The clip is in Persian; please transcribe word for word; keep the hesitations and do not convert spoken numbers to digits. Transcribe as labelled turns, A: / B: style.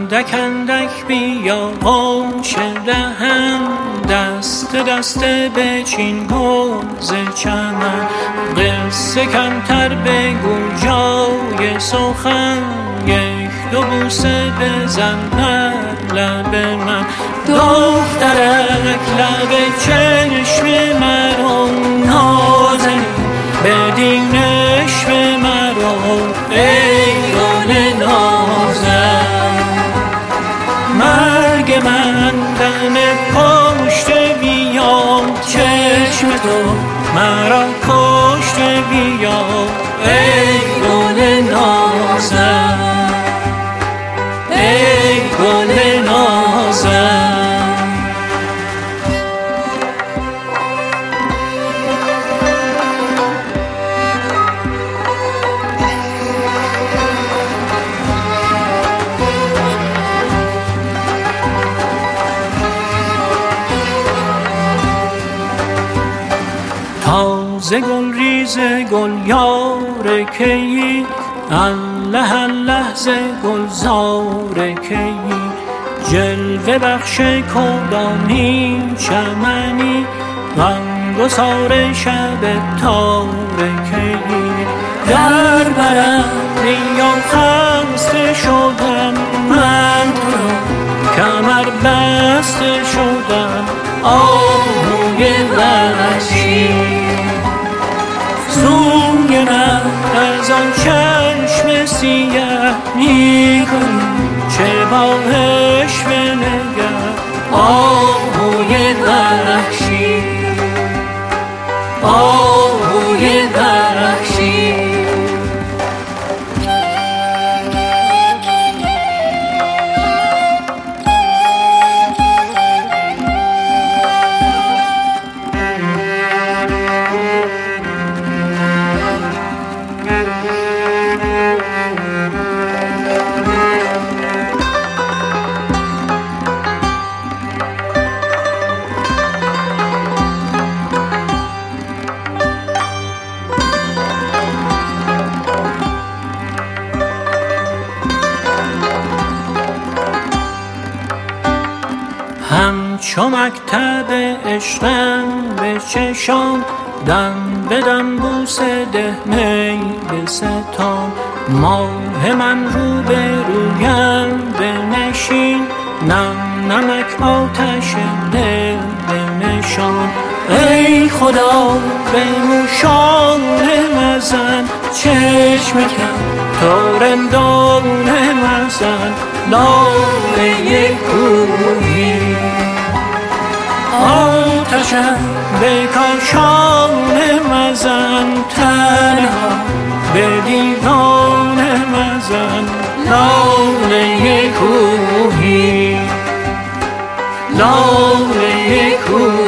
A: اندک اندک بیا غوش دهن، دست دست بچین حوض چمن. قصه کمتر بگو جای سخن، یک دو بوسه بزن بر لب من. دخترک لب چشم مرا نازنین، بدین عشق مرا ای گل نازن. مرگ من دم پشت بیاد، چشم تو مرا کشت بیا ای گل نازن، ای گل نازن. تازه گل ریز گل یار کی، الله الله ز گلزار کی. جلوه بخش کودانی چمنی، غمگسار شب تار کی. در برم یا خسته شدم، من تو را کمر بسته شدم. آهوی وحشی سوی من از آن چشم سیه میکنی، چه باهش بنگر. آهوی وحشی، آهوی وحشی. همچو مکتب عشقم به چشام، دم به دم بوسه ده می به ستام. ماه من رو به رویم بنشین، نم نمک آتش دل بنشان. ای خدا به موشانه مزن، چشم کم تا رندانه مزن. لاله کوهی آتشم به کاشانه مزن، تنها به دیوانه مزن. لاله کوهی، لاله کوهی.